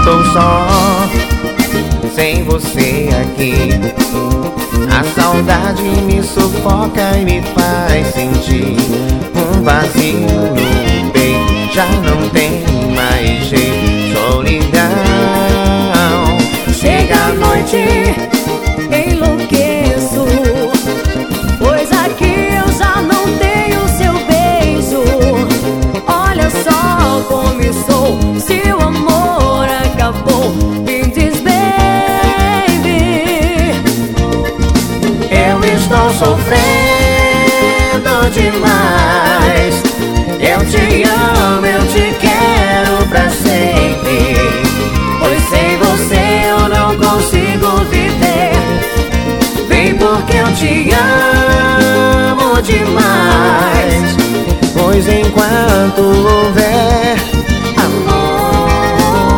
estou só, sem você aqui. A saudade me sufoca e me faz sentir um vazio no peito. Já não tem mais jeito, solidão. Chega a noite, enlouqueço, pois aqui eu já não tenho seu beijo. Olha só como estou, se o amor acabou. Me diz, baby. Eu estou sofrendo demais. Eu te amo, eu te quero pra sempre, pois sem você eu não consigo viver. Vem porque eu te amo demais, pois enquanto houver amor,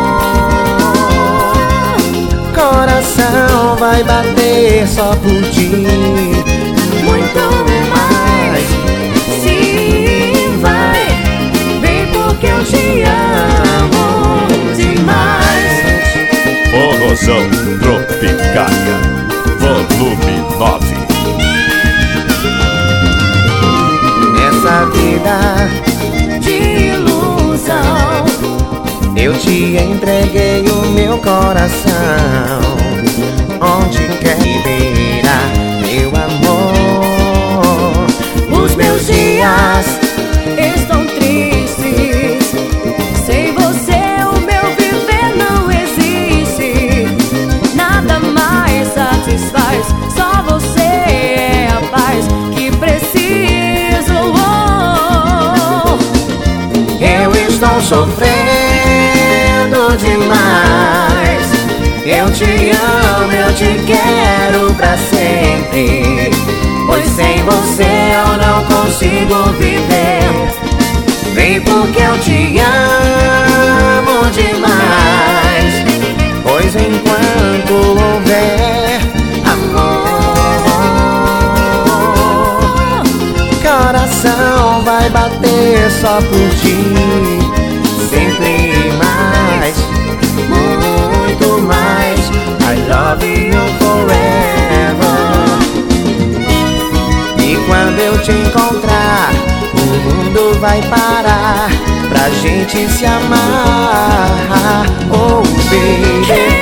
coração vai bater só por ti. Muito mais, sim, vai. Vem porque eu te amo demais. Forrozão Tropicália, volume 9. Nessa vida De ilusão, eu te entreguei o meu coração. Onde quer que irá, meu amor? os meus dias estão tristes. Sem você o meu viver não existe. Nada mais satisfaz, só você é a paz que preciso. Eu estou sofrendo demais. Eu te amo, eu te quero pra sempre, pois sem você eu não consigo viver. Vem porque eu te amo demais, pois enquanto houver amor, coração vai bater só por ti. Sempre mais, muito mais. I love you forever. E quando eu te encontrar, o mundo vai parar pra gente se amar. Oh, baby.